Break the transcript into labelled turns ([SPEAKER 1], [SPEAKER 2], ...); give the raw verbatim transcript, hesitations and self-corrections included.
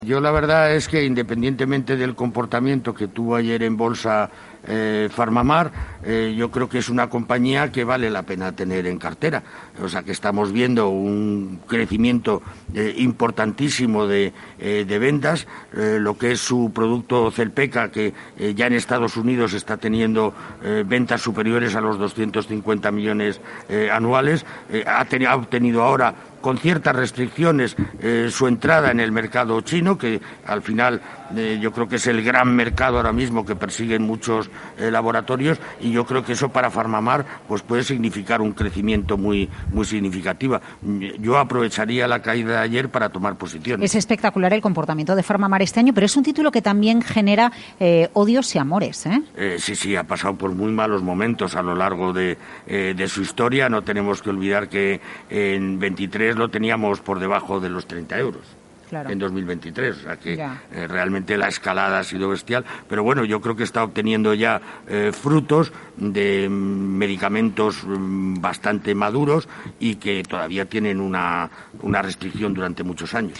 [SPEAKER 1] Yo la verdad es que independientemente del comportamiento que tuvo ayer en bolsa eh, Farmamar, eh, yo creo que es una compañía que vale la pena tener en cartera. O sea que estamos viendo un crecimiento eh, importantísimo de, eh, de ventas, eh, lo que es su producto Zelpeca, que eh, ya en Estados Unidos está teniendo eh, ventas superiores a los doscientos cincuenta millones eh, anuales, eh, ha, ten- ha obtenido ahora con ciertas restricciones eh, su entrada en el mercado chino, que al final eh, yo creo que es el gran mercado ahora mismo que persiguen muchos eh, laboratorios, y yo creo que eso para Farmamar pues puede significar un crecimiento muy muy significativo. Yo aprovecharía la caída de ayer para tomar posiciones.
[SPEAKER 2] Es espectacular el comportamiento de Farmamar este año, pero es un título que también genera eh, odios y amores, ¿eh?
[SPEAKER 1] Eh, sí, sí, ha pasado por muy malos momentos a lo largo de, eh, de su historia. No tenemos que olvidar que en veintitrés lo teníamos por debajo de los treinta euros. Claro. En dos mil veintitrés, o sea que eh, realmente la escalada ha sido bestial, pero bueno, yo creo que está obteniendo ya eh, frutos de medicamentos mm, bastante maduros y que todavía tienen una, una restricción durante muchos años.